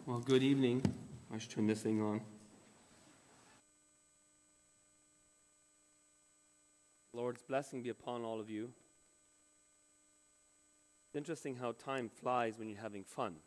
Well, good evening. I should turn this thing on. Lord's blessing be upon all of you. It's interesting how time flies when you're having fun.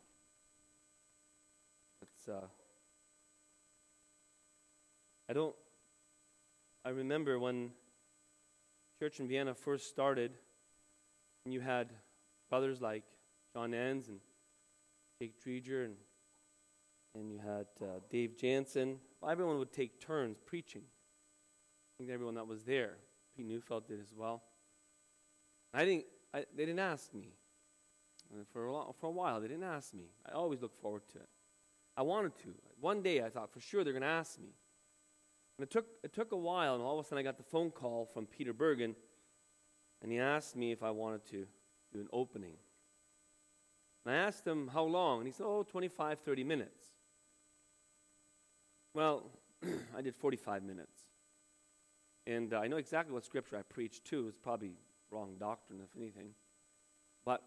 I remember when church in Vienna first started, and you had brothers like John Enns and Jake Drieger, and you had Dave Jansen. Well, everyone would take turns preaching. I think everyone that was there. Pete Neufeld did as well. They didn't ask me. For a while, they didn't ask me. I always looked forward to it. I wanted to. One day, I thought, for sure, they're going to ask me. And it took a while, and all of a sudden, I got the phone call from Peter Bergen, and he asked me if I wanted to do an opening. And I asked him how long, and he said, 25, 30 minutes. Well, I did 45 minutes. And I know exactly what scripture I preached, too. It's probably wrong doctrine, if anything. But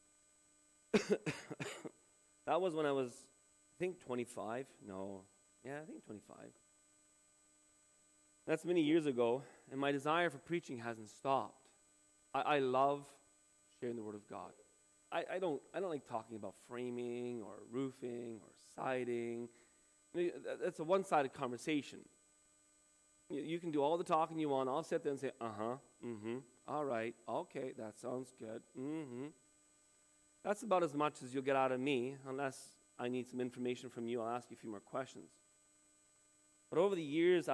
that was when I was, I think, 25. I think 25. That's many years ago, and my desire for preaching hasn't stopped. I love sharing the Word of God. I don't like talking about framing or roofing or siding. That's a one-sided conversation. You can do all the talking you want. I'll sit there and say, all right, okay, that sounds good, That's about as much as you'll get out of me, unless I need some information from you. I'll ask you a few more questions. But over the years,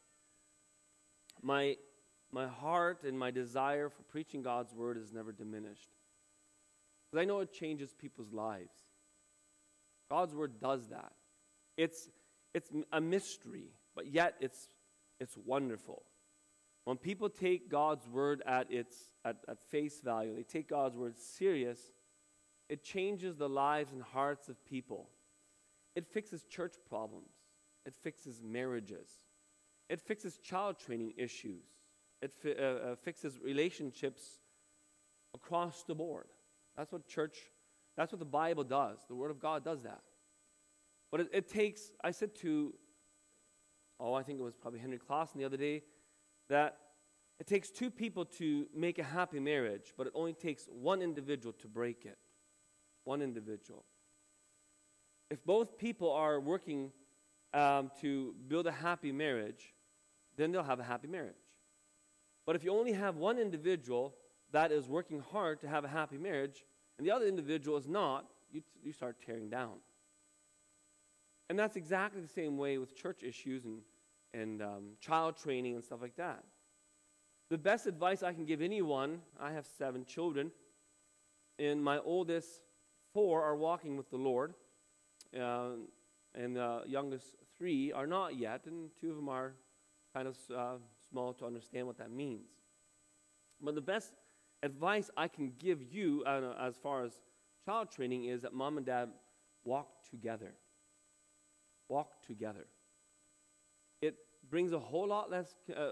my heart and my desire for preaching God's Word has never diminished. Because I know it changes people's lives. God's Word does that. It's a mystery, but yet it's wonderful. When people take God's Word at face value, they take God's Word serious, it changes the lives and hearts of people. It fixes church problems. It fixes marriages. It fixes child training issues. It fixes relationships across the board. That's what the Bible does. The Word of God does that. But it takes, I said to, I think it was probably Henry Clausen the other day, that it takes two people to make a happy marriage, but it only takes one individual to break it. One individual. If both people are working to build a happy marriage, then they'll have a happy marriage. But if you only have one individual that is working hard to have a happy marriage, and the other individual is not, you start tearing down. And that's exactly the same way with church issues and child training and stuff like that. The best advice I can give anyone, I have 7 children, and my oldest 4 are walking with the Lord, and the youngest 3 are not yet, and 2 of them are kind of small to understand what that means. But the best advice I can give you as far as child training is that mom and dad walk together. Walk together. It brings a whole lot less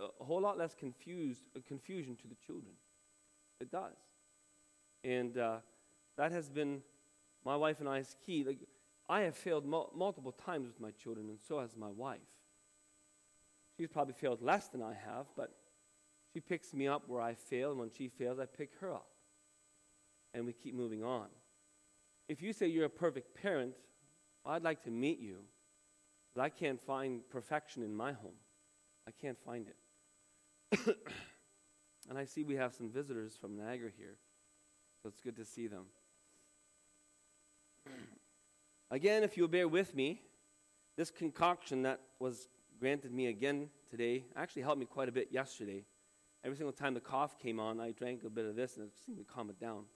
confusion to the children. It does. And that has been my wife and I's key. I have failed multiple times with my children, and so has my wife. She's probably failed less than I have, but she picks me up where I fail, and when she fails, I pick her up. And we keep moving on. If you say you're a perfect parent, I'd like to meet you, but I can't find perfection in my home. I can't find it. And I see we have some visitors from Niagara here, so it's good to see them. Again, if you'll bear with me, this concoction that was granted me again today actually helped me quite a bit yesterday. Every single time the cough came on, I drank a bit of this and it seemed to calm it down.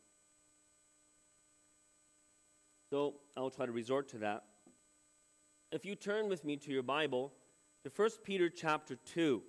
So I'll try to resort to that. If you turn with me to your Bible to 1 Peter chapter 2.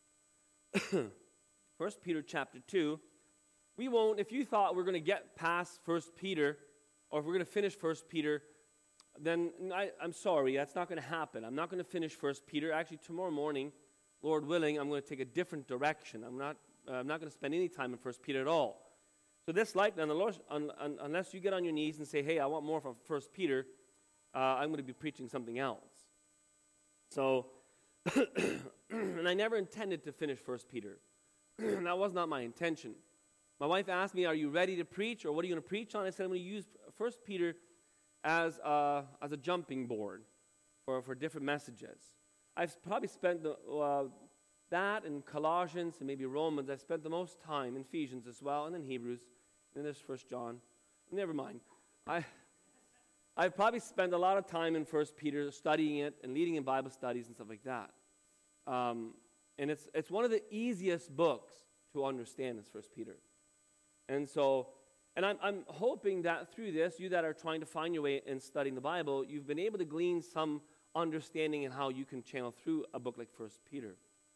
1 Peter chapter 2. We won't, if you thought we're going to get past 1 Peter, or if we're going to finish 1 Peter, then I'm sorry, that's not going to happen. I'm not going to finish 1 Peter. Actually, tomorrow morning, Lord willing, I'm going to take a different direction. I'm not going to spend any time in 1 Peter at all. So this likely, unless you get on your knees and say, hey, I want more from 1 Peter, I'm going to be preaching something else. So, and I never intended to finish 1 Peter. That was not my intention. My wife asked me, are you ready to preach, or what are you going to preach on? I said, I'm going to use 1 Peter as a jumping board for different messages. I've probably spent that and Colossians and maybe Romans. I've spent the most time in Ephesians as well, and then Hebrews, and then there's 1 John. Never mind. I've probably spent a lot of time in 1 Peter studying it and leading in Bible studies and stuff like that. And it's one of the easiest books to understand is 1 Peter. And so, and I'm hoping that through this, you that are trying to find your way in studying the Bible, you've been able to glean some understanding in how you can channel through a book like 1 Peter.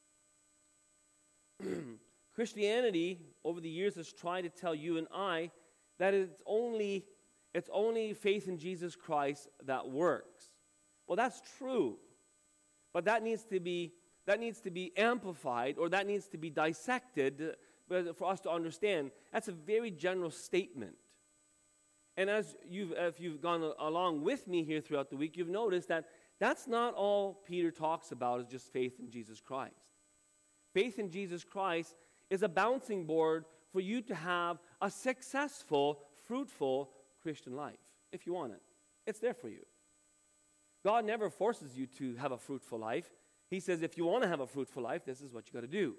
Christianity, over the years, has tried to tell you and I that it's only faith in Jesus Christ that works. Well, that's true, but that needs to be amplified, or that needs to be dissected for us to understand. That's a very general statement. And if you've gone along with me here throughout the week, you've noticed that that's not all Peter talks about is just faith in Jesus Christ. Faith in Jesus Christ is a bouncing board for you to have a successful, fruitful Christian life, if you want it. It's there for you. God never forces you to have a fruitful life. He says, if you want to have a fruitful life, this is what you got to do.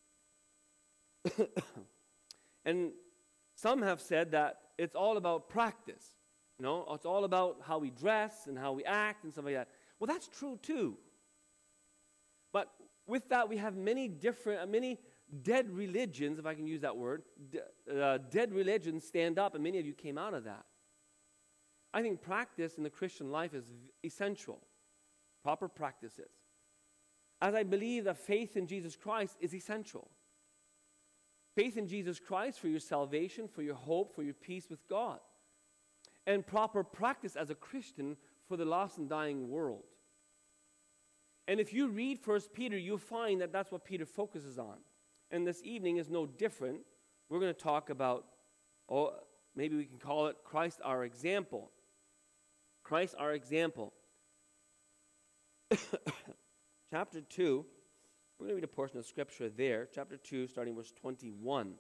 And some have said that it's all about practice. You know, it's all about how we dress and how we act and stuff like that. Well, that's true too. But with that, we have many dead religions, if I can use that word. Dead religions stand up, and many of you came out of that. I think practice in the Christian life is essential. Proper practices. As I believe that faith in Jesus Christ is essential. Faith in Jesus Christ for your salvation, for your hope, for your peace with God. And proper practice as a Christian for the lost and dying world. And if you read 1 Peter, you'll find that that's what Peter focuses on. And this evening is no different. We're going to talk about, maybe we can call it Christ our example. Christ our example. Chapter 2, we're going to read a portion of Scripture there. Chapter 2, starting verse 21.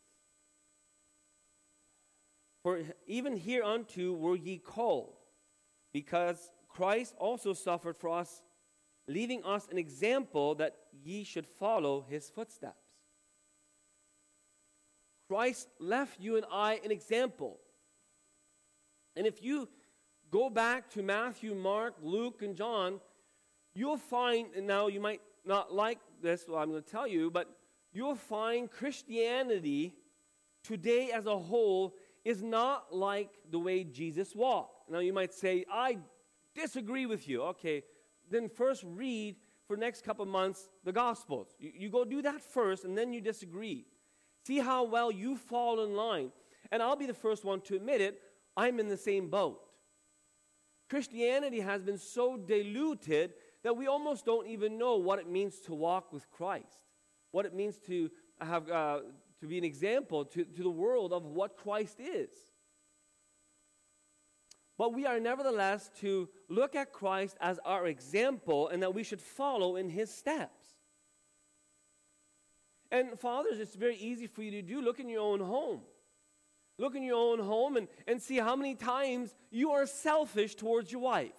For even hereunto were ye called, because Christ also suffered for us, leaving us an example that ye should follow his footsteps. Christ left you and I an example. And if you go back to Matthew, Mark, Luke, and John, you'll find, and now you might not like this, what I'm going to tell you, but you'll find Christianity today as a whole is not like the way Jesus walked. Now you might say, I disagree with you. Okay, then first read for the next couple of months the Gospels. You go do that first, and then you disagree. See how well you fall in line. And I'll be the first one to admit it, I'm in the same boat. Christianity has been so diluted that we almost don't even know what it means to walk with Christ, what it means to have to be an example to the world of what Christ is. But we are nevertheless to look at Christ as our example, and that we should follow in his steps. And fathers, it's very easy for you to do. Look in your own home. Look in your own home and see how many times you are selfish towards your wife.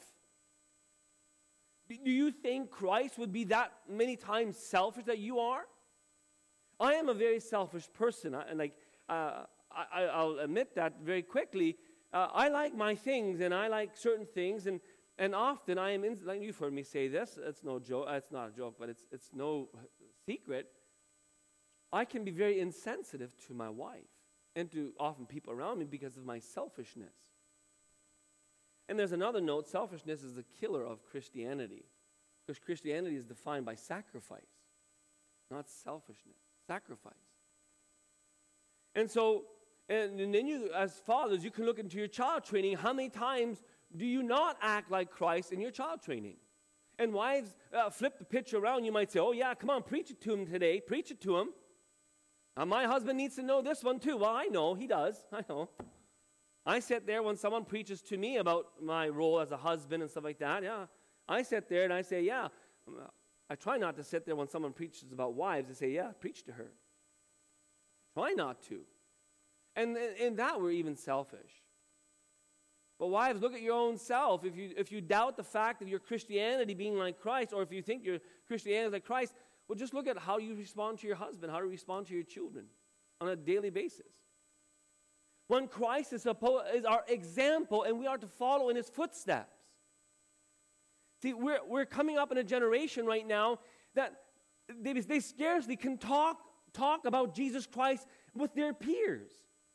Do you think Christ would be that many times selfish that you are? I am a very selfish person, I'll admit that very quickly. I like my things, and I like certain things, and often I am, like you've heard me say this, it's no joke, it's not a joke, but it's no secret. I can be very insensitive to my wife and to often people around me because of my selfishness. And there's another note, selfishness is the killer of Christianity, because Christianity is defined by sacrifice, not selfishness, sacrifice. And so, and then you, as fathers, you can look into your child training. How many times do you not act like Christ in your child training? And wives, flip the picture around. You might say, oh yeah, come on, preach it to him today. Preach it to him. My husband needs to know this one too. Well, I know, he does. I know. I sit there when someone preaches to me about my role as a husband and stuff like that. Yeah, I sit there and I say, yeah. I try not to sit there when someone preaches about wives and say, yeah, preach to her. Try not to. And in that, we're even selfish. But wives, look at your own self. If you doubt the fact of your Christianity being like Christ, or if you think your Christianity is like Christ, well, just look at how you respond to your husband, how you respond to your children on a daily basis. When Christ is our example, and we are to follow in his footsteps. See, we're coming up in a generation right now that they scarcely can talk about Jesus Christ with their peers.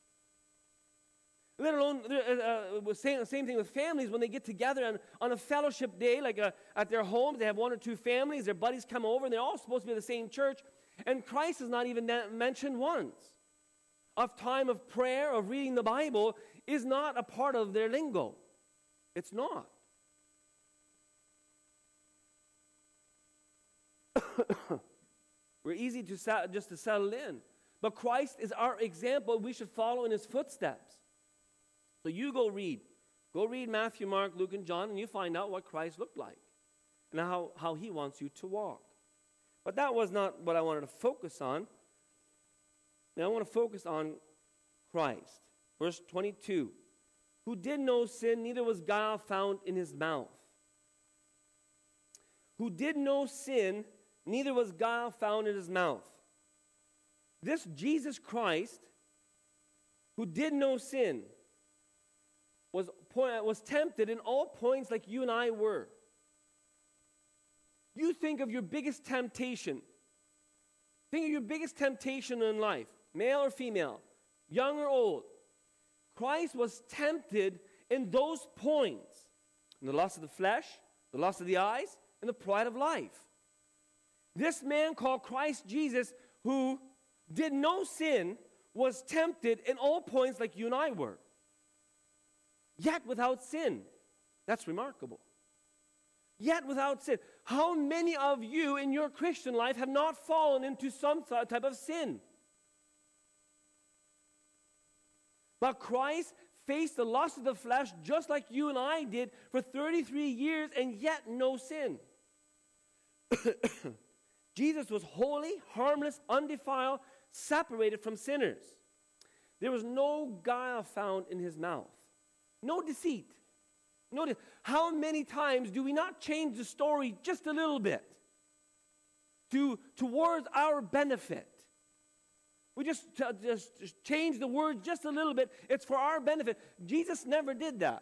Let alone, the same thing with families when they get together on a fellowship day, like at their homes, they have one or two families, their buddies come over, and they're all supposed to be at the same church, and Christ is not even mentioned once. Of time of prayer, of reading the Bible, is not a part of their lingo. It's not. We're easy to just to settle in. But Christ is our example. We should follow in his footsteps. So you go read. Go read Matthew, Mark, Luke, and John, and you find out what Christ looked like and how he wants you to walk. But that was not what I wanted to focus on. Now I want to focus on Christ. Verse 22. Who did no sin, neither was guile found in his mouth. Who did no sin, neither was guile found in his mouth. This Jesus Christ, who did no sin, was tempted in all points like you and I were. You think of your biggest temptation. Think of your biggest temptation in life, male or female, young or old. Christ was tempted in those points. In the lust of the flesh, the lust of the eyes, and the pride of life. This man called Christ Jesus, who did no sin, was tempted in all points like you and I were. Yet without sin. That's remarkable. Yet without sin. How many of you in your Christian life have not fallen into some type of sin? But Christ faced the lust of the flesh just like you and I did for 33 years, and yet no sin. Jesus was holy, harmless, undefiled, separated from sinners. There was no guile found in his mouth. No deceit. How many times do we not change the story just a little bit towards our benefit? We just change the words just a little bit. It's for our benefit. Jesus never did that.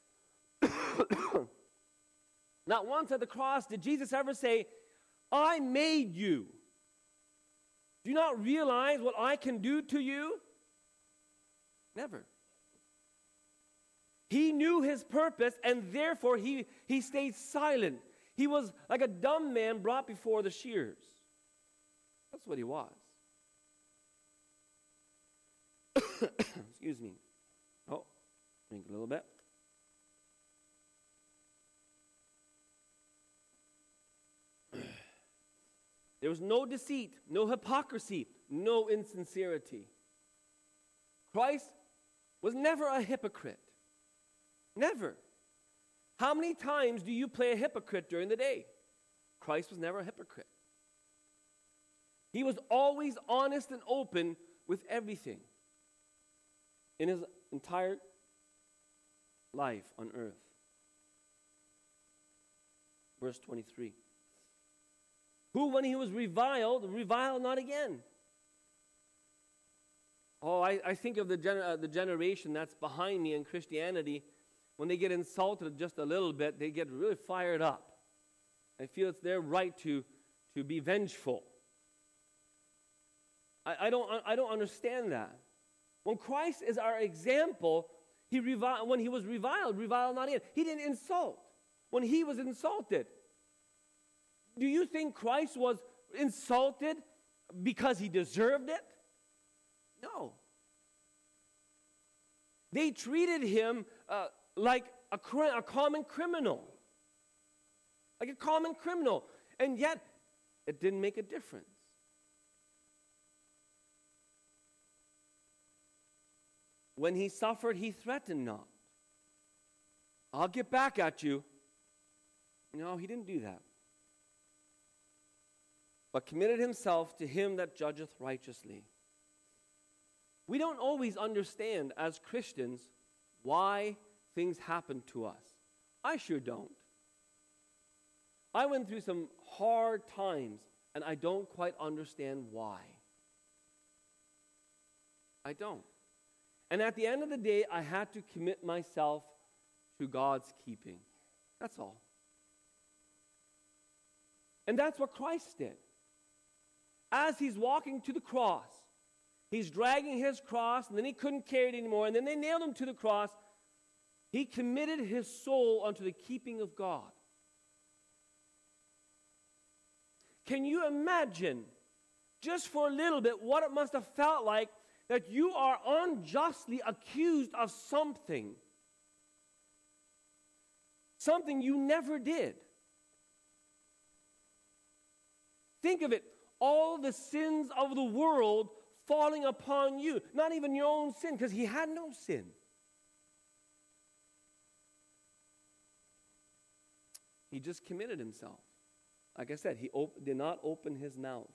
Not once at the cross did Jesus ever say, I made you. Do you not realize what I can do to you? Never. He knew his purpose, and therefore he stayed silent. He was like a dumb man brought before the shears. That's what he was. Excuse me. Oh, drink a little bit. There was no deceit, no hypocrisy, no insincerity. Christ was never a hypocrite. Never. How many times do you play a hypocrite during the day? Christ was never a hypocrite. He was always honest and open with everything in his entire life on earth. Verse 23. Who, when he was reviled not again. Oh, I think of the generation that's behind me in Christianity. When they get insulted just a little bit, they get really fired up. I feel it's their right to be vengeful. I don't understand that. When Christ is our example, when he was reviled not again. He didn't insult. When he was insulted, do you think Christ was insulted because he deserved it? No. They treated him like a common criminal. Like a common criminal. And yet, it didn't make a difference. when he suffered, he threatened not. I'll get back at you. No, he didn't do that. But committed himself to him that judgeth righteously. We don't always understand as Christians why things happen to us. I sure don't. I went through some hard times, and I don't quite understand why. I don't. And at the end of the day, I had to commit myself to God's keeping. That's all. And that's what Christ did. As he's walking to the cross, he's dragging his cross, and then he couldn't carry it anymore, and then they nailed him to the cross. He committed his soul unto the keeping of God. Can you imagine, just for a little bit, what it must have felt like that you are unjustly accused of something? Something you never did. Think of it, all the sins of the world falling upon you. Not even your own sin, because he had no sin. He just committed himself. Like I said, he did not open his mouth.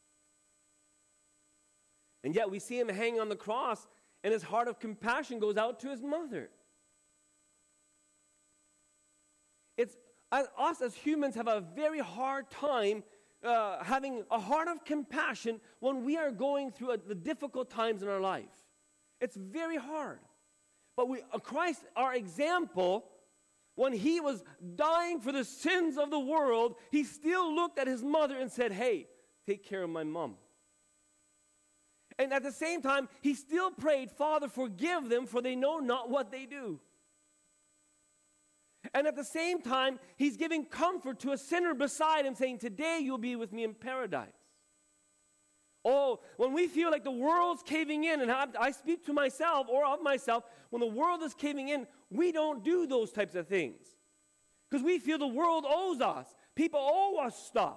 And yet we see him hanging on the cross, and his heart of compassion goes out to his mother. Us as humans have a very hard time having a heart of compassion when we are going through the difficult times in our life. It's very hard. But Christ, our example, when he was dying for the sins of the world, he still looked at his mother and said, hey, take care of my mom. And at the same time, he still prayed, Father, forgive them, for they know not what they do. And at the same time, he's giving comfort to a sinner beside him, saying, today you'll be with me in paradise. Oh, when we feel like the world's caving in, and I speak to myself or of myself, when the world is caving in, we don't do those types of things. Because we feel the world owes us. People owe us stuff.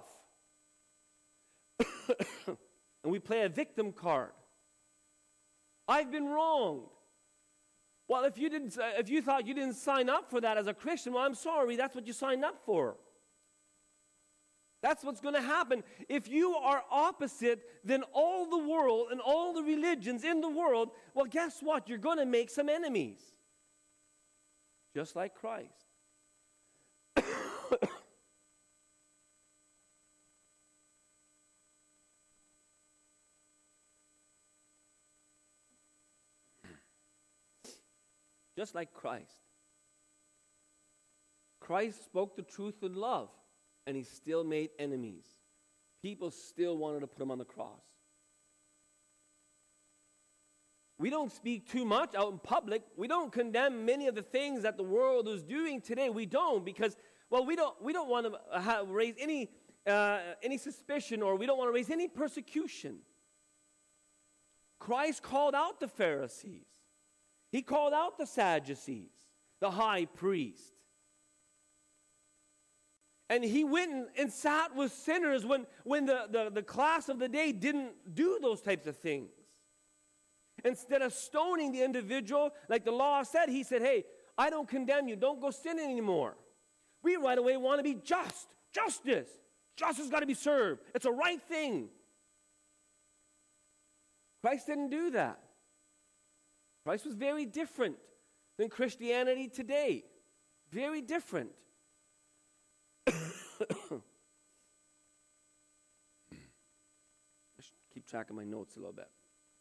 And we play a victim card. I've been wronged. Well, if you thought you didn't sign up for that as a Christian, well, I'm sorry, that's what you signed up for. That's what's going to happen. If you are opposite than all the world and all the religions in the world, well, guess what? You're going to make some enemies. Just like Christ. Just like Christ. Christ spoke the truth in love, and he still made enemies. People still wanted to put him on the cross. We don't speak too much out in public. We don't condemn many of the things that the world is doing today. We don't, because, well, we don't want to raise any suspicion, or we don't want to raise any persecution. Christ called out the Pharisees. He called out the Sadducees, the high priest. And he went and sat with sinners when the class of the day didn't do those types of things. Instead of stoning the individual, like the law said, he said, hey, I don't condemn you. Don't go sin anymore. We right away want to be just. Justice. Justice got to be served. It's a right thing. Christ didn't do that. Christ was very different than Christianity today. Very different. Let's keep track of my notes a little bit.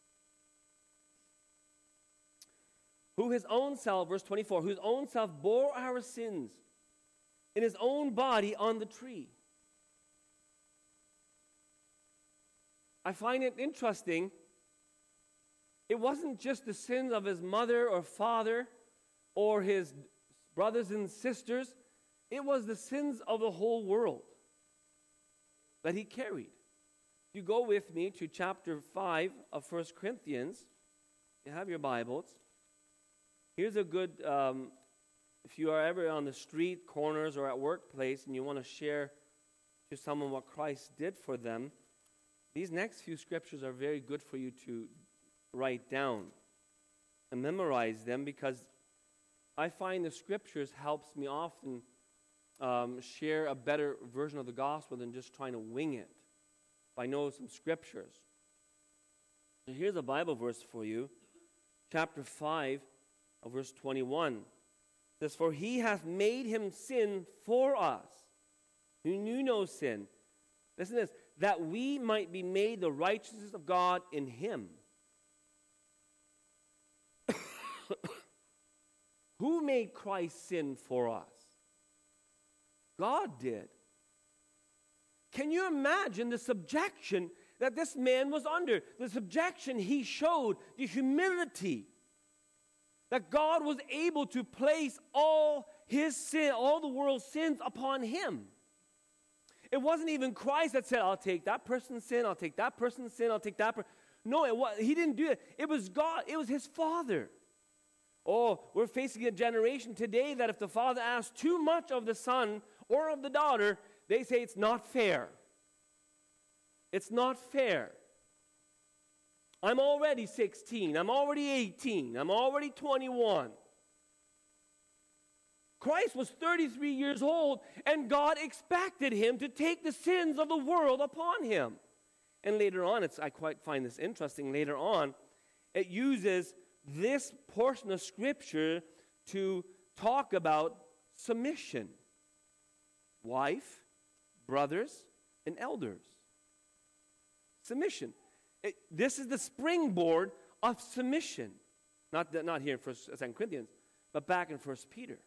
Who his own self, verse 24, whose own self bore our sins in his own body on the tree. I find it interesting. It wasn't just the sins of his mother or father or his brothers and sisters. It was the sins of the whole world that he carried. You go with me to chapter 5 of 1 Corinthians. You have your Bibles. Here's a good, if you are ever on the street corners or at workplace and you want to share to someone what Christ did for them, these next few scriptures are very good for you to write down. and memorize them, because I find the scriptures helps me often share a better version of the gospel than just trying to wing it. If I know some scriptures. So here's a Bible verse for you. Chapter 5, verse 21. It says, "For he hath made him sin for us, who knew no sin." Listen to this. "That we might be made the righteousness of God in him." Who made Christ sin for us? God did. Can you imagine the subjection that this man was under? The subjection he showed, the humility that God was able to place all his sin, all the world's sins upon him. It wasn't even Christ that said, "I'll take that person's sin, I'll take that person's sin, I'll take that person." No, he didn't do it. It was God. It was his Father. Oh, we're facing a generation today that if the father asks too much of the son or of the daughter, they say it's not fair. It's not fair. I'm already 16. I'm already 18. I'm already 21. Christ was 33 years old, and God expected him to take the sins of the world upon him. And later on, I quite find this interesting, later on, it uses this portion of Scripture to talk about submission. Wife, brothers, and elders. Submission. This is the springboard of submission. Not here in 2 Corinthians, but back in 1 Peter.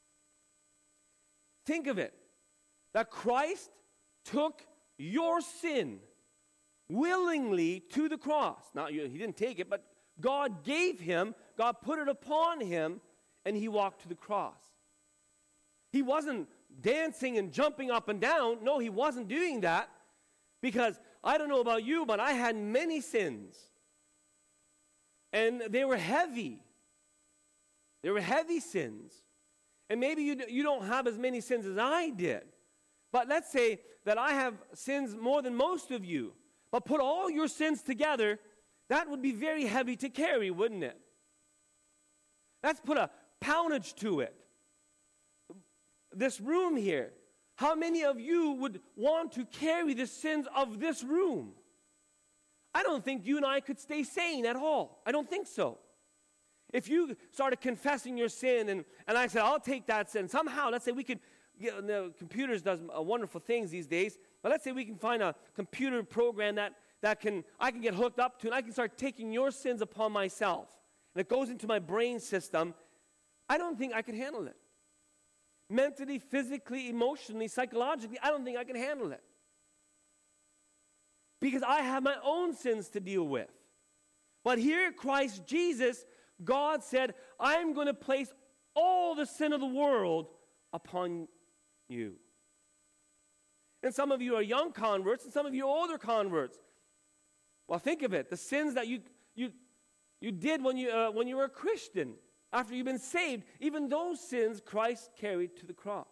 Think of it, that Christ took your sin willingly to the cross. Now, he didn't take it, but God gave him, God put it upon him, and he walked to the cross. He wasn't dancing and jumping up and down. No, he wasn't doing that, because I don't know about you, but I had many sins. And they were heavy. They were heavy sins. And maybe you don't have as many sins as I did. But let's say that I have sins more than most of you. But put all your sins together, that would be very heavy to carry, wouldn't it? Let's put a poundage to it. This room here, how many of you would want to carry the sins of this room? I don't think you and I could stay sane at all. I don't think so. If you started confessing your sin and I said, "I'll take that sin," somehow, let's say we could, the computers does wonderful things these days, but let's say we can find a computer program that I can get hooked up to, and I can start taking your sins upon myself, and it goes into my brain system. I don't think I could handle it. Mentally, physically, emotionally, psychologically, I don't think I can handle it. Because I have my own sins to deal with. But here at Christ Jesus, God said, "I'm going to place all the sin of the world upon you." And some of you are young converts, and some of you are older converts. Well, think of it. The sins that you did when you were a Christian, after you've been saved, even those sins Christ carried to the cross.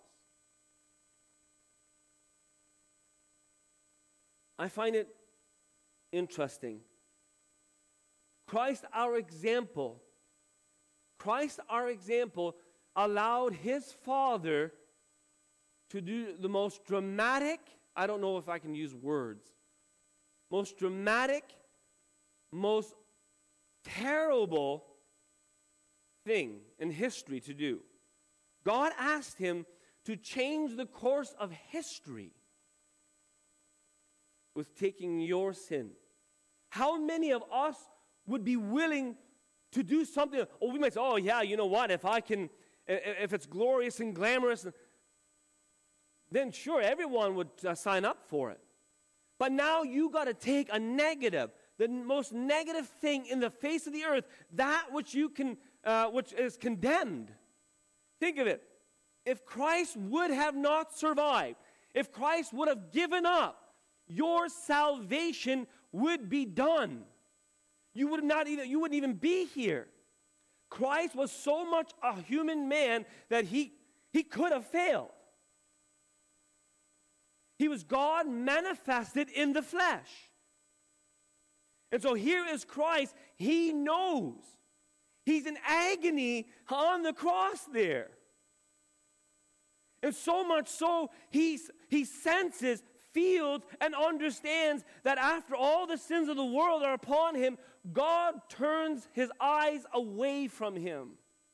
I find it interesting. Christ, our example, allowed his Father to do the most dramatic, I don't know if I can use words, most dramatic, most terrible thing in history to do. God asked him to change the course of history with taking your sin. How many of us would be willing to do something? Oh, we might say, "Oh yeah, you know what, if it's glorious and glamorous," then sure, everyone would sign up for it. But now you got to take a negative, the most negative thing in the face of the earth, that which which is condemned. Think of it. If Christ would have not survived, if Christ would have given up, your salvation would be done. You wouldn't even be here. Christ was so much a human man that he could have failed. He was God manifested in the flesh. And so here is Christ. He knows. He's in agony on the cross there. And so much so, he senses, feels, and understands that after all the sins of the world are upon him, God turns his eyes away from him.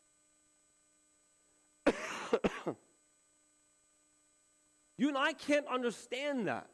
You and I can't understand that.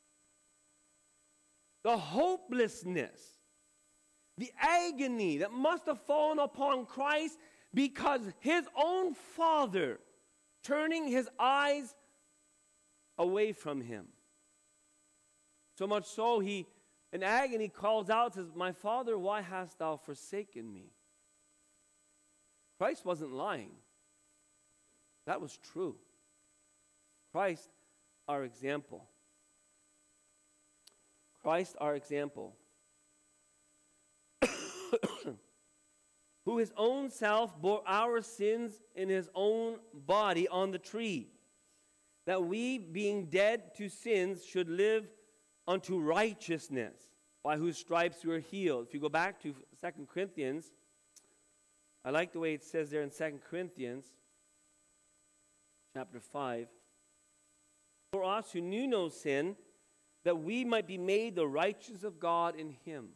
The hopelessness, the agony that must have fallen upon Christ because his own Father turning his eyes away from him. So much so, he, in agony, calls out, says, "My Father, why hast thou forsaken me?" Christ wasn't lying. That was true. Christ, our example. Christ, our example. Who his own self bore our sins in his own body on the tree, that we, being dead to sins, should live unto righteousness, by whose stripes we are healed. If you go back to 2 Corinthians, I like the way it says there in 2 Corinthians, chapter 5, "For us who knew no sin, that we might be made the righteousness of God in him."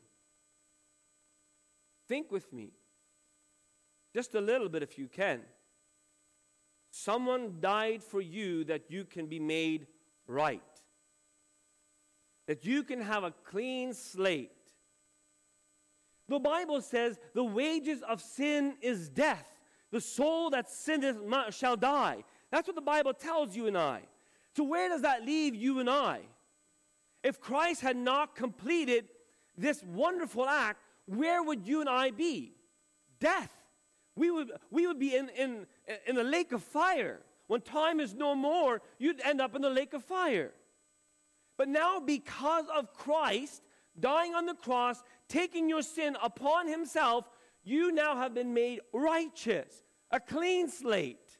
Think with me. Just a little bit if you can. Someone died for you that you can be made right. That you can have a clean slate. The Bible says the wages of sin is death. The soul that sinneth shall die. That's what the Bible tells you and I. So where does that leave you and I? If Christ had not completed this wonderful act, where would you and I be? Death. We would be in the lake of fire. When time is no more, you'd end up in the lake of fire. But now, because of Christ dying on the cross, taking your sin upon himself, you now have been made righteous, a clean slate,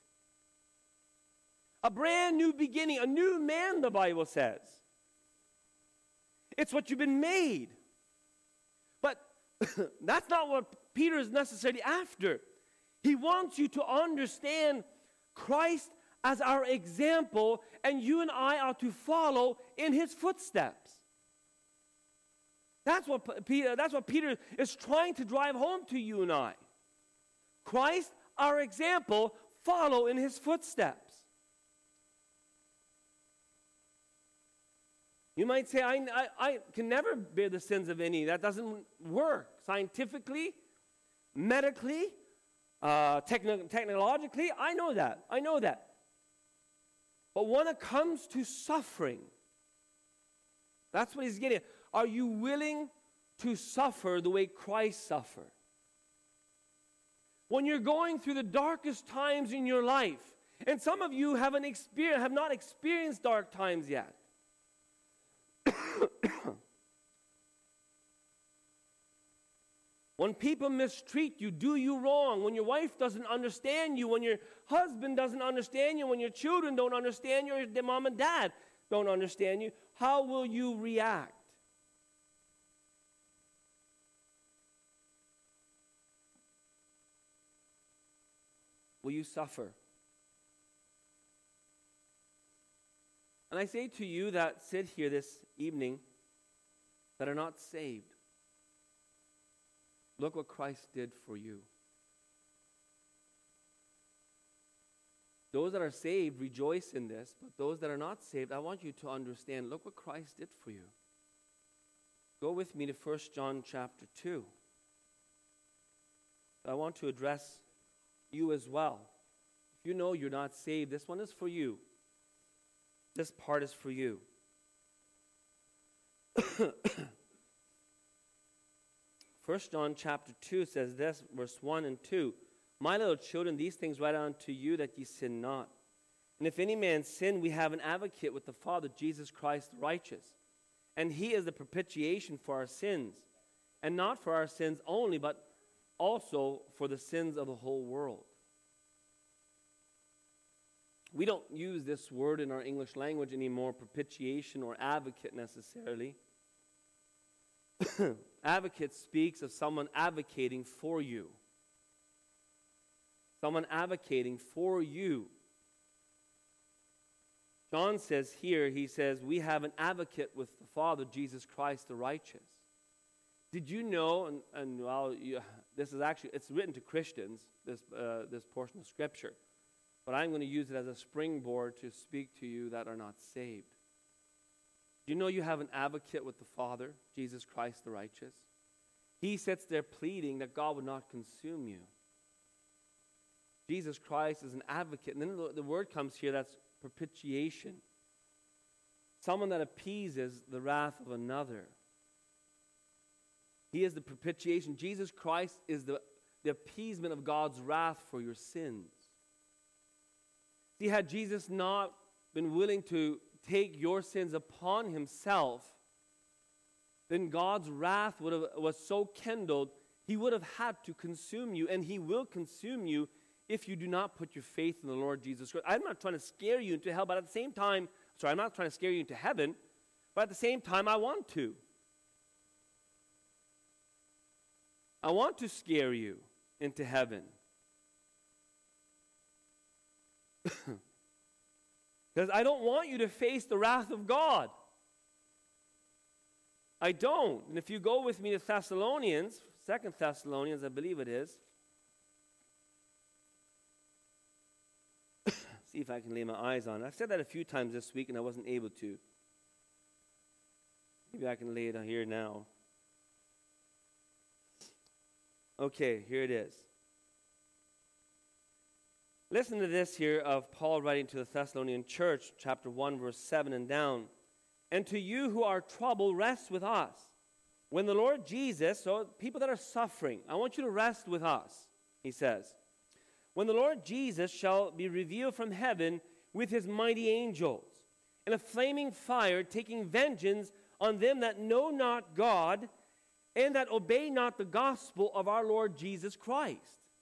a brand new beginning, a new man, the Bible says. It's what you've been made. But that's not what Peter is necessarily after. He wants you to understand Christ as our example, and you and I are to follow in his footsteps. That's what Peter is trying to drive home to you and I. Christ, our example, follow in his footsteps. You might say, I can never bear the sins of any. That doesn't work scientifically, medically, technologically. I know that. But when it comes to suffering, that's what he's getting at. Are you willing to suffer the way Christ suffered? When you're going through the darkest times in your life, and some of you have not experienced dark times yet. When people mistreat you, do you wrong, when your wife doesn't understand you, when your husband doesn't understand you, when your children don't understand you, or your mom and dad don't understand you, how will you react? Will you suffer? And I say to you that sit here this evening that are not saved, look what Christ did for you. Those that are saved rejoice in this, but those that are not saved, I want you to understand, look what Christ did for you. Go with me to 1 John chapter 2. I want to address you as well. If you know you're not saved, this one is for you. This part is for you. 1 John chapter 2 says this, verse 1 and 2. My little children, these things write unto you that ye sin not. And if any man sin, we have an advocate with the Father, Jesus Christ the righteous. And he is the propitiation for our sins. And not for our sins only, but also for the sins of the whole world. We don't use this word in our English language anymore, propitiation or advocate necessarily. Advocate speaks of someone advocating for you. someone advocating for you. John says here, he says, we have an advocate with the Father, Jesus Christ the righteous. Did you know, this is actually, it's written to Christians, this portion of Scripture, but I'm going to use it as a springboard to speak to you that are not saved. Do you know you have an advocate with the Father, Jesus Christ the righteous? He sits there pleading that God would not consume you. Jesus Christ is an advocate. And then the word comes here, that's propitiation. Someone that appeases the wrath of another. He is the propitiation. Jesus Christ is the appeasement of God's wrath for your sins. See, had Jesus not been willing to take your sins upon himself, then God's wrath was so kindled, he would have had to consume you, and he will consume you if you do not put your faith in the Lord Jesus Christ. I'm not trying to scare you into hell, but at the same time, I'm not trying to scare you into heaven, but at the same time, I want to. I want to scare you into heaven. Because I don't want you to face the wrath of God. I don't. And if you go with me to Thessalonians, 2 Thessalonians, I believe it is. See if I can lay my eyes on it. I've said that a few times this week and I wasn't able to. Maybe I can lay it here now. Okay, here it is. Listen to this here of Paul writing to the Thessalonian church, chapter 1, verse 7 and down. And to you who are troubled, rest with us. When the Lord Jesus, so people that are suffering, I want you to rest with us, he says. When the Lord Jesus shall be revealed from heaven with his mighty angels, in a flaming fire, taking vengeance on them that know not God, and that obey not the gospel of our Lord Jesus Christ.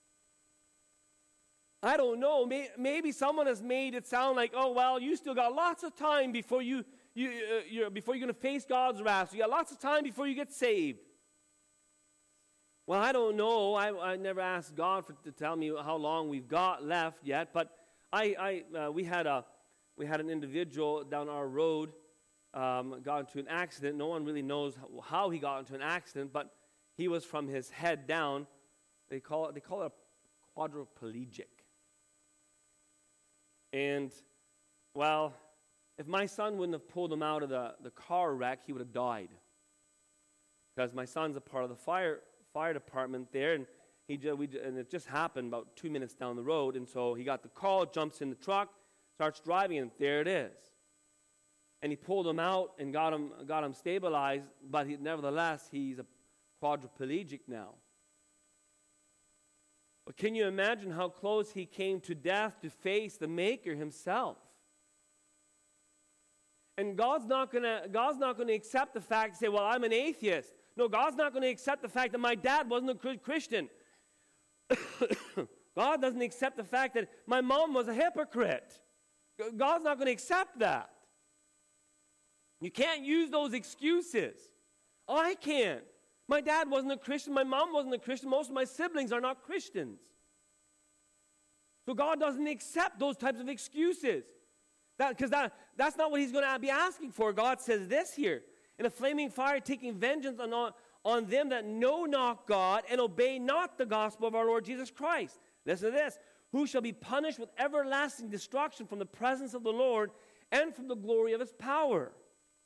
I don't know, maybe someone has made it sound like, oh, well, you still got lots of time before you're going to face God's wrath. So you got lots of time before you get saved. Well, I don't know. I never asked God to tell me how long we've got left yet. But we had an individual down our road got into an accident. No one really knows how he got into an accident, but he was from his head down. They call it a quadriplegic. And, well, if my son wouldn't have pulled him out of the car wreck, he would have died. Because my son's a part of the fire department there, and it just happened about 2 minutes down the road. And so he got the call, jumps in the truck, starts driving, and there it is. And he pulled him out and got him stabilized, but nevertheless, he's a quadriplegic now. But can you imagine how close he came to death to face the Maker himself? And God's not going to accept the fact, say, well, I'm an atheist. No, God's not going to accept the fact that my dad wasn't a Christian. God doesn't accept the fact that my mom was a hypocrite. God's not going to accept that. You can't use those excuses. Oh, I can't. My dad wasn't a Christian. My mom wasn't a Christian. Most of my siblings are not Christians. So God doesn't accept those types of excuses. Because that's not what he's going to be asking for. God says this here. In a flaming fire, taking vengeance on them that know not God and obey not the gospel of our Lord Jesus Christ. Listen to this. Who shall be punished with everlasting destruction from the presence of the Lord and from the glory of his power.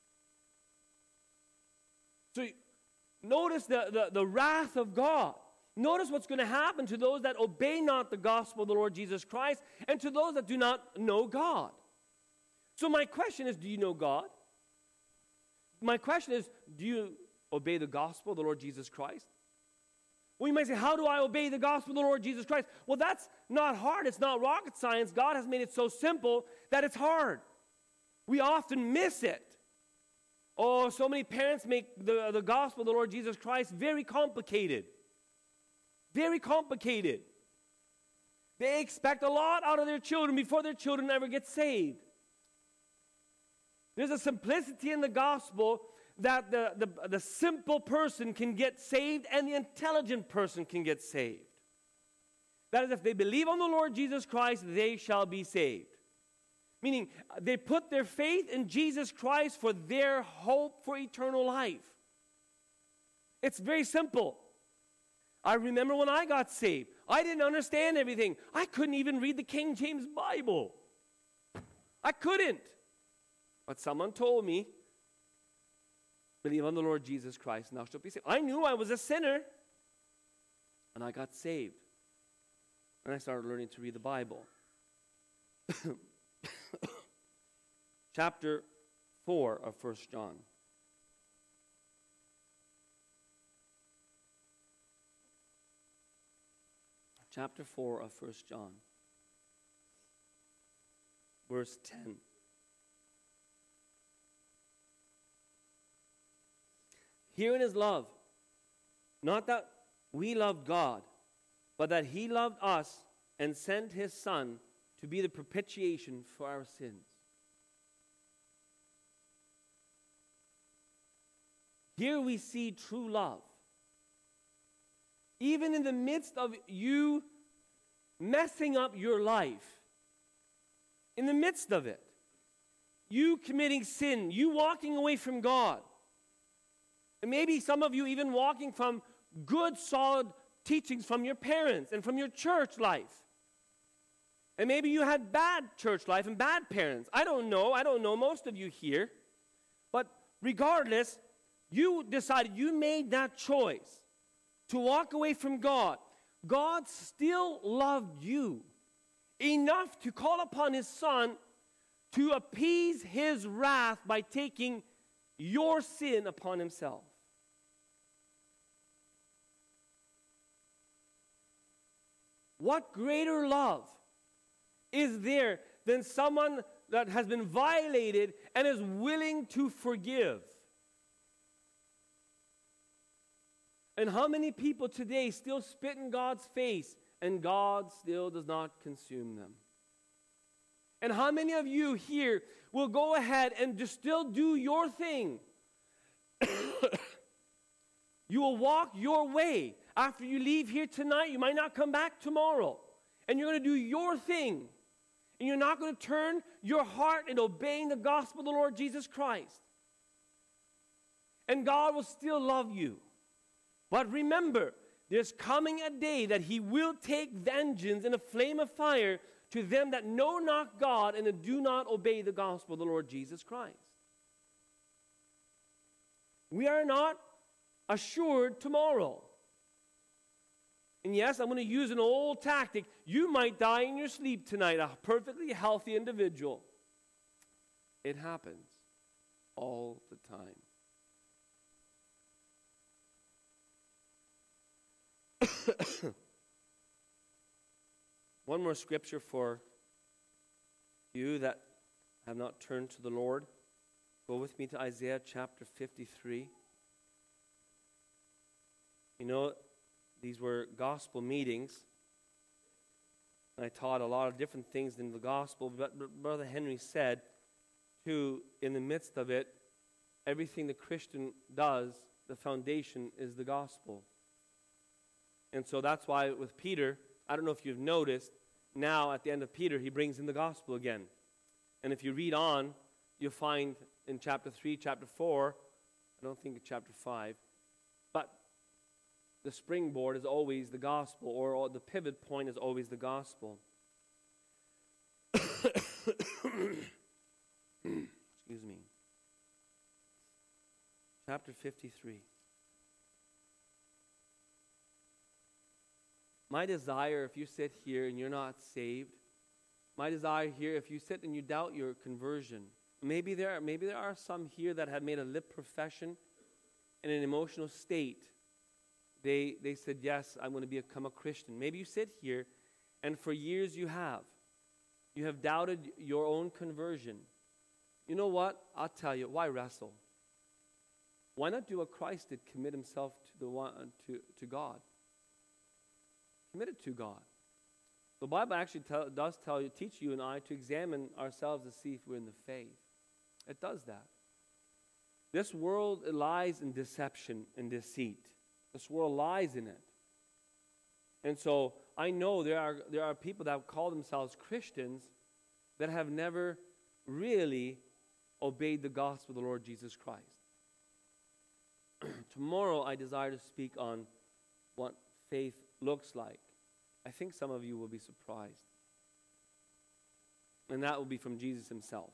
So notice the wrath of God. Notice what's going to happen to those that obey not the gospel of the Lord Jesus Christ and to those that do not know God. So my question is, do you know God? My question is, do you obey the gospel of the Lord Jesus Christ? Well, you might say, how do I obey the gospel of the Lord Jesus Christ? Well, that's not hard. It's not rocket science. God has made it so simple that it's hard. We often miss it. Oh, so many parents make the gospel of the Lord Jesus Christ very complicated. Very complicated. They expect a lot out of their children before their children ever get saved. There's a simplicity in the gospel that the simple person can get saved and the intelligent person can get saved. That is, if they believe on the Lord Jesus Christ, they shall be saved. Meaning, they put their faith in Jesus Christ for their hope for eternal life. It's very simple. I remember when I got saved, I didn't understand everything. I couldn't even read the King James Bible. I couldn't. But someone told me, believe on the Lord Jesus Christ, and thou shalt be saved. I knew I was a sinner, and I got saved. And I started learning to read the Bible. Chapter 4 of 1 John. Chapter 4 of 1 John. Verse 10. Herein is love, not that we loved God, but that He loved us and sent His Son to be the propitiation for our sins. Here we see true love. Even in the midst of you messing up your life, in the midst of it, you committing sin, you walking away from God, and maybe some of you even walking from good, solid teachings from your parents and from your church life. And maybe you had bad church life and bad parents. I don't know most of you here. But regardless, you decided, you made that choice to walk away from God. God still loved you enough to call upon His Son to appease His wrath by taking your sin upon Himself. What greater love is there than someone that has been violated and is willing to forgive? And how many people today still spit in God's face and God still does not consume them? And how many of you here will go ahead and just still do your thing? You will walk your way. After you leave here tonight, you might not come back tomorrow. And you're going to do your thing. And you're not going to turn your heart in obeying the gospel of the Lord Jesus Christ. And God will still love you. But remember, there's coming a day that He will take vengeance in a flame of fire to them that know not God and that do not obey the gospel of the Lord Jesus Christ. We are not assured tomorrow. And yes, I'm going to use an old tactic. You might die in your sleep tonight, a perfectly healthy individual. It happens all the time. One more scripture for you that have not turned to the Lord. Go with me to Isaiah chapter 53. You know, these were gospel meetings. And I taught a lot of different things in the gospel. But Brother Henry said, too, in the midst of it, everything the Christian does, the foundation is the gospel. And so that's why with Peter, I don't know if you've noticed, now at the end of Peter, he brings in the gospel again. And if you read on, you'll find in chapter 3, chapter 4, I don't think it's chapter 5, but the springboard is always the gospel, or the pivot point is always the gospel. Excuse me. Chapter 53. My desire, if you sit here and you're not saved, my desire here, if you sit and you doubt your conversion, maybe there are some here that have made a lip profession in an emotional state. They said, yes, I'm going to become a Christian. Maybe you sit here, and for years you have. You have doubted your own conversion. You know what? I'll tell you, why wrestle? Why not do what Christ did, commit Himself to God? Commit it to God. The Bible actually does teach you and I to examine ourselves to see if we're in the faith. It does that. This world lies in deception and deceit. This world lies in it. And so I know there are people that call themselves Christians that have never really obeyed the gospel of the Lord Jesus Christ. Tomorrow I desire to speak on what faith looks like. I think some of you will be surprised. And that will be from Jesus himself.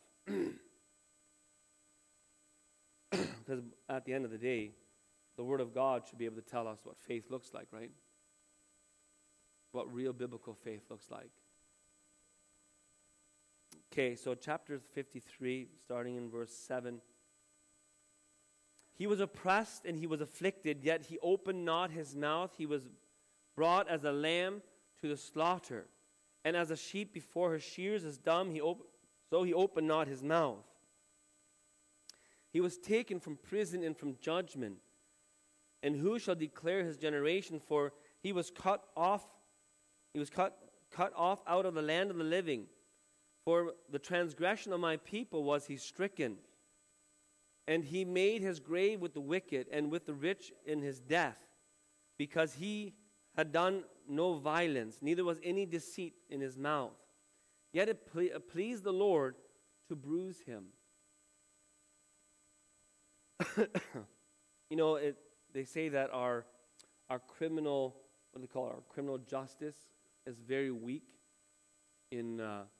Because at the end of the day, the Word of God should be able to tell us what faith looks like, right? What real biblical faith looks like. Okay, so chapter 53, starting in verse 7. He was oppressed and he was afflicted, yet he opened not his mouth. He was brought as a lamb to the slaughter, and as a sheep before her shears is dumb, so he opened not his mouth. He was taken from prison and from judgment. And who shall declare his generation? For he was cut off out of the land of the living. For the transgression of my people was he stricken. And he made his grave with the wicked and with the rich in his death, because he had done no violence, neither was any deceit in his mouth. Yet it pleased the Lord to bruise him. You know, they say that our criminal, what do they call it, our criminal justice is very weak in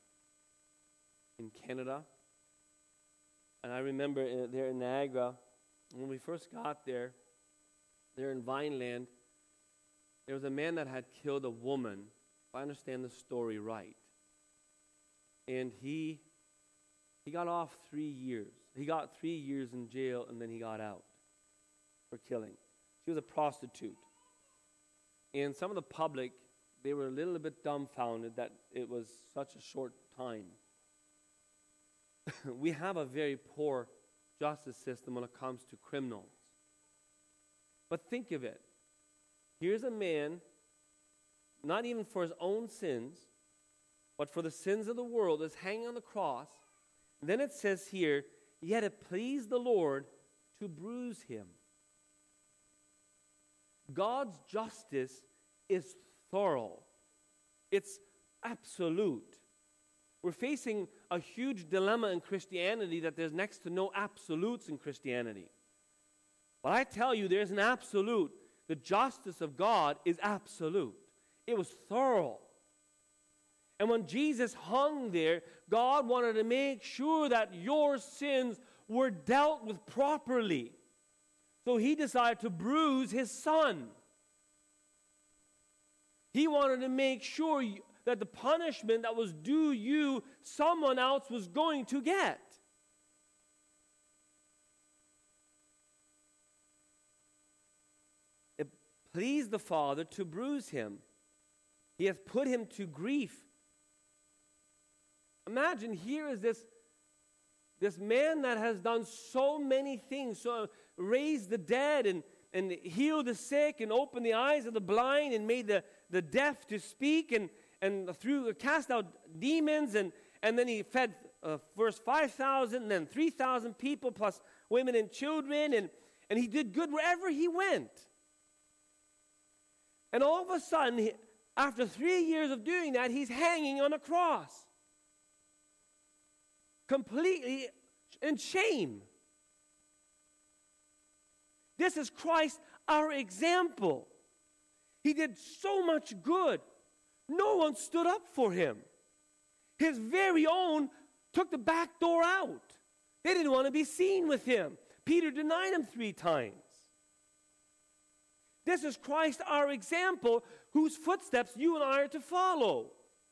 Canada. And I remember there in Niagara, when we first got there in Vineland, there was a man that had killed a woman, if I understand the story right. And he got off 3 years. He got 3 years in jail, and then he got out for killing. She was a prostitute. And some of the public, they were a little bit dumbfounded that it was such a short time. We have a very poor justice system when it comes to criminals. But think of it. Here's a man, not even for his own sins, but for the sins of the world, is hanging on the cross. And then it says here, yet it pleased the Lord to bruise him. God's justice is thorough. It's absolute. We're facing a huge dilemma in Christianity that there's next to no absolutes in Christianity. But I tell you, there's an absolute. The justice of God is absolute. It was thorough. And when Jesus hung there, God wanted to make sure that your sins were dealt with properly. So he decided to bruise his son. He wanted to make sure that the punishment that was due you, someone else was going to get. It pleased the Father to bruise him. He hath put him to grief. Imagine, here is this man that has done so many things, so raised the dead and healed the sick and opened the eyes of the blind and made the deaf to speak and cast out demons, and then he fed first 5,000 and then 3,000 people plus women and children, and he did good wherever he went. And all of a sudden, after 3 years of doing that, he's hanging on a cross. Completely in shame. This is Christ, our example. He did so much good. No one stood up for him. His very own took the back door out. They didn't want to be seen with him. Peter denied him 3 times. This is Christ, our example, whose footsteps you and I are to follow.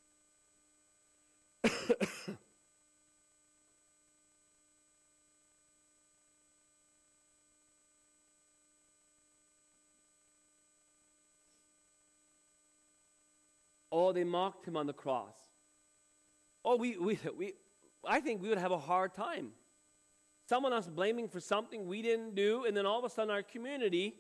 Oh, they mocked him on the cross. Oh, I think we would have a hard time. Someone else blaming for something we didn't do, and then all of a sudden our community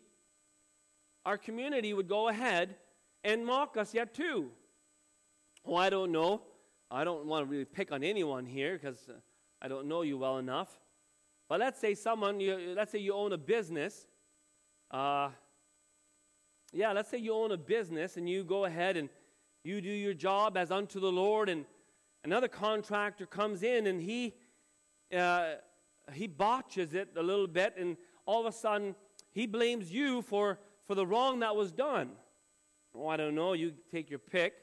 would go ahead and mock us yet too. Oh, I don't know. I don't want to really pick on anyone here because I don't know you well enough. But let's say you own a business. Let's say you own a business and you go ahead You do your job as unto the Lord, and another contractor comes in and he botches it a little bit, and all of a sudden he blames you for the wrong that was done. Oh, I don't know, you take your pick.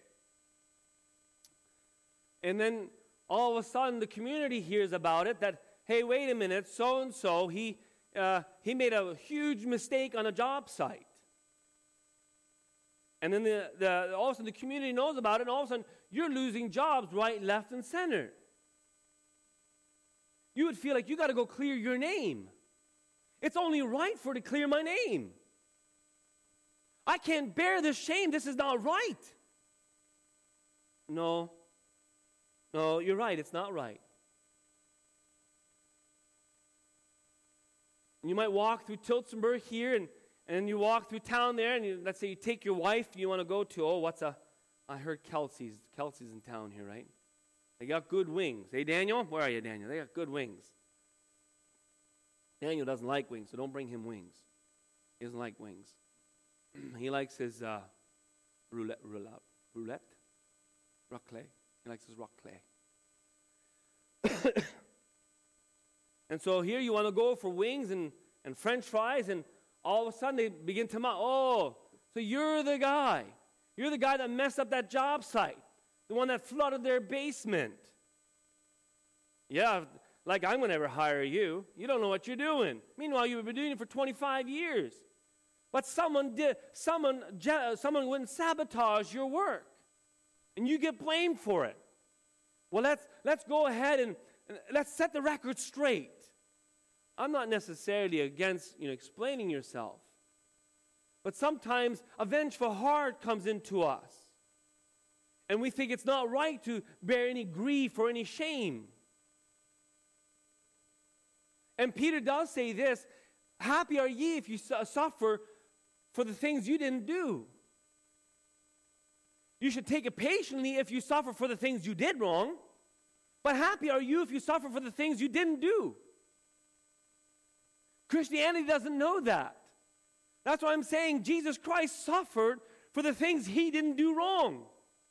And then all of a sudden the community hears about it, that, hey, wait a minute, so-and-so, he made a huge mistake on a job site. And then all of a sudden the community knows about it, and all of a sudden you're losing jobs right, left, and center. You would feel like you got to go clear your name. It's only right for it to clear my name. I can't bear this shame. This is not right. No, you're right. It's not right. You might walk through Tillsonburg here, and you walk through town there, and let's say you take your wife, you want to go to, I heard Kelsey's in town here, right? They got good wings. Hey, Daniel? Where are you, Daniel? They got good wings. Daniel doesn't like wings, so don't bring him wings. He doesn't like wings. He likes his roulette, raclette. He likes his raclette. And so here you want to go for wings and French fries, and all of a sudden they begin to mock. Oh, so you're the guy. You're the guy that messed up that job site, the one that flooded their basement. Yeah, like I'm going to ever hire you. You don't know what you're doing. Meanwhile, you've been doing it for 25 years. But someone wouldn't sabotage your work, and you get blamed for it. Well, let's go ahead and let's set the record straight. I'm not necessarily against explaining yourself, but sometimes a vengeful heart comes into us, and we think it's not right to bear any grief or any shame. And Peter does say this: happy are ye if you suffer for the things you didn't do. You should take it patiently if you suffer for the things you did wrong, but happy are you if you suffer for the things you didn't do. Christianity doesn't know that. That's why I'm saying Jesus Christ suffered for the things he didn't do wrong.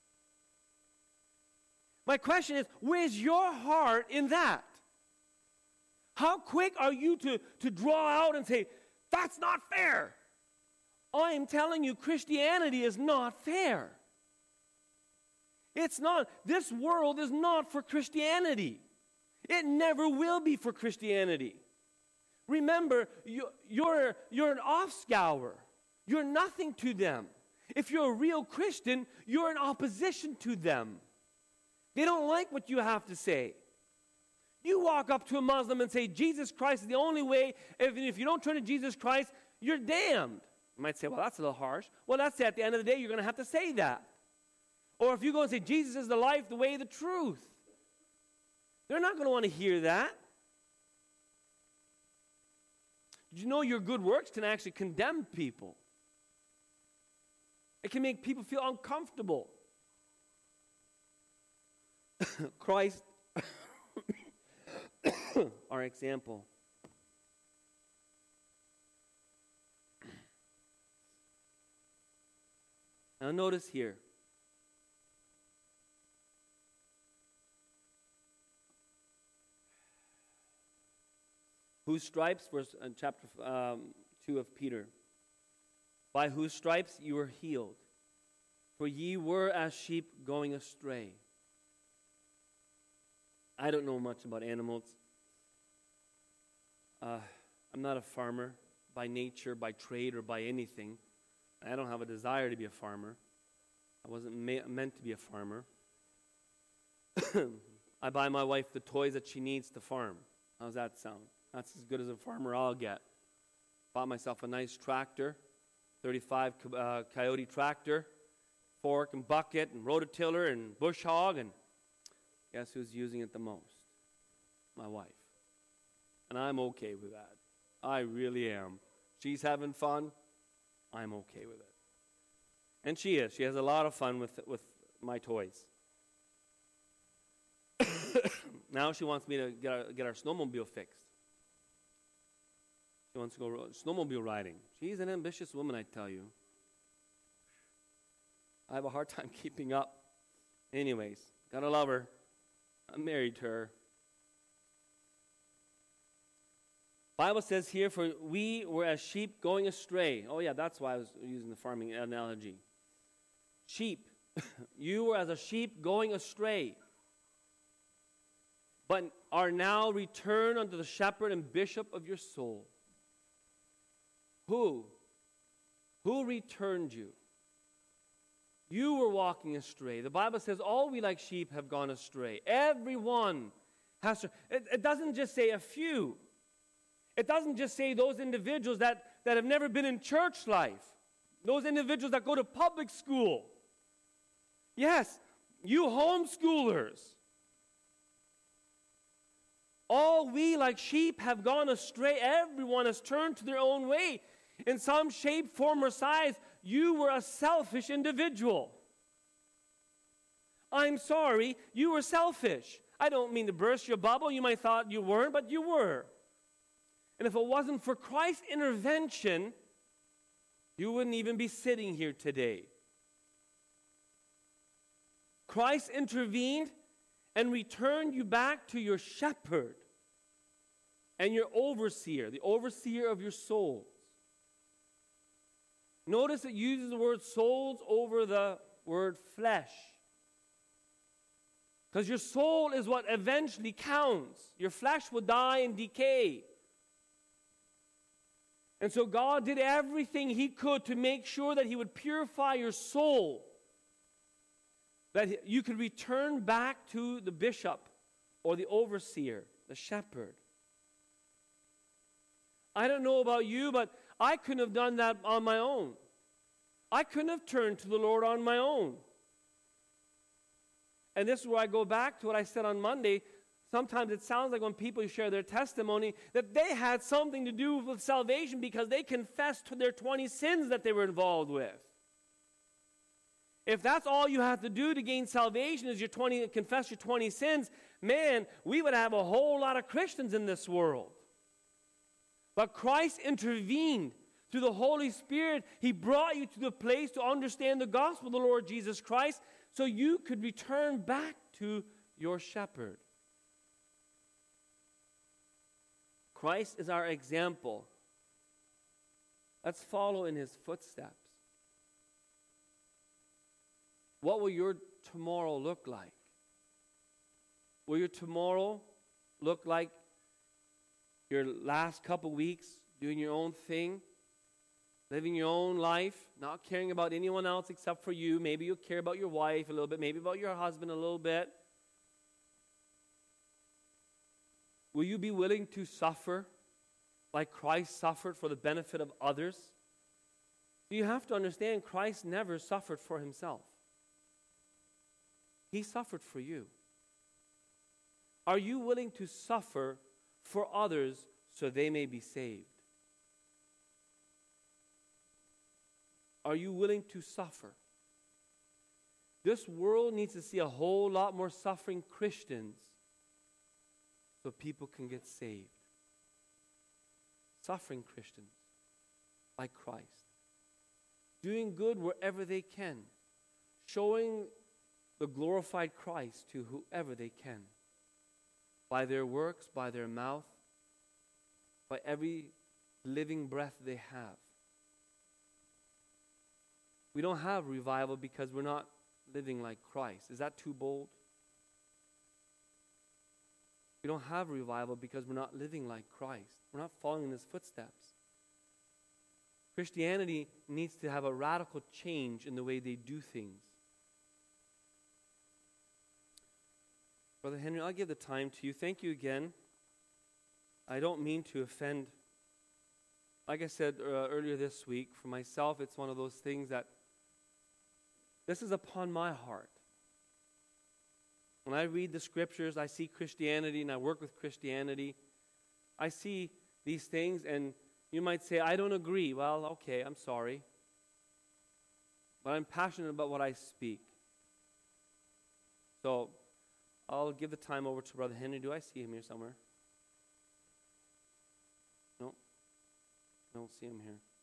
My question is, where's your heart in that? How quick are you to draw out and say, that's not fair? I am telling you, Christianity is not fair. It's not. This world is not for Christianity. It never will be for Christianity. Remember, you're an offscourer. You're nothing to them. If you're a real Christian, you're in opposition to them. They don't like what you have to say. You walk up to a Muslim and say, Jesus Christ is the only way. If you don't turn to Jesus Christ, you're damned. You might say, well, that's a little harsh. Well, that's it. At the end of the day, you're going to have to say that. Or if you go and say, Jesus is the life, the way, the truth. They're not going to want to hear that. Did you know your good works can actually condemn people? It can make people feel uncomfortable. Christ, our example. Now notice here. Whose stripes, verse in chapter 2 of Peter, by whose stripes you were healed, for ye were as sheep going astray. I don't know much about animals. I'm not a farmer by nature, by trade, or by anything. I don't have a desire to be a farmer. I wasn't meant to be a farmer. I buy my wife the toys that she needs to farm. How's that sound? That's as good as a farmer I'll get. Bought myself a nice tractor, 35 Coyote tractor, fork and bucket and rototiller and bush hog, and guess who's using it the most? My wife. And I'm okay with that. I really am. She's having fun. I'm okay with it. And she is. She has a lot of fun with my toys. Now she wants me to get our snowmobile fixed. She wants to go snowmobile riding. She's an ambitious woman, I tell you. I have a hard time keeping up. Anyways, gotta love her. I'm married to her. Bible says here, for we were as sheep going astray. Oh yeah, that's why I was using the farming analogy. Sheep. You were as a sheep going astray, but are now returned unto the shepherd and bishop of your soul. Who? Who returned you? You were walking astray. The Bible says all we like sheep have gone astray. Everyone has to. It doesn't just say a few. It doesn't just say those individuals that have never been in church life. Those individuals that go to public school. Yes, you homeschoolers. All we like sheep have gone astray. Everyone has turned to their own way. In some shape, form, or size, you were a selfish individual. I'm sorry, you were selfish. I don't mean to burst your bubble. You might have thought you weren't, but you were. And if it wasn't for Christ's intervention, you wouldn't even be sitting here today. Christ intervened and returned you back to your shepherd and your overseer, the overseer of your souls. Notice it uses the word souls over the word flesh. Because your soul is what eventually counts. Your flesh will die and decay. And so God did everything He could to make sure that He would purify your soul, that you could return back to the bishop or the overseer, the shepherd. I don't know about you, but I couldn't have done that on my own. I couldn't have turned to the Lord on my own. And this is where I go back to what I said on Monday. Sometimes it sounds like when people share their testimony that they had something to do with salvation because they confessed to their 20 sins that they were involved with. If that's all you have to do to gain salvation is confess your 20 sins, man, we would have a whole lot of Christians in this world. But Christ intervened through the Holy Spirit. He brought you to the place to understand the gospel of the Lord Jesus Christ so you could return back to your shepherd. Christ is our example. Let's follow in His footsteps. What will your tomorrow look like? Will your tomorrow look like your last couple weeks doing your own thing, living your own life, not caring about anyone else except for you? Maybe you'll care about your wife a little bit, maybe about your husband a little bit. Will you be willing to suffer like Christ suffered for the benefit of others? You have to understand Christ never suffered for Himself. He suffered for you. Are you willing to suffer for others so they may be saved? Are you willing to suffer? This world needs to see a whole lot more suffering Christians so people can get saved. Suffering Christians like Christ. Doing good wherever they can. Showing the glorified Christ to whoever they can. By their works, by their mouth, by every living breath they have. We don't have revival because we're not living like Christ. Is that too bold? We don't have revival because we're not living like Christ. We're not following in His footsteps. Christianity needs to have a radical change in the way they do things. Brother Henry, I'll give the time to you. Thank you again. I don't mean to offend. Like I said earlier this week, for myself, it's one of those things that this is upon my heart. When I read the scriptures, I see Christianity and I work with Christianity. I see these things and you might say, I don't agree. Well, okay, I'm sorry. But I'm passionate about what I speak. So, I'll give the time over to Brother Henry. Do I see him here somewhere? No? I don't see him here.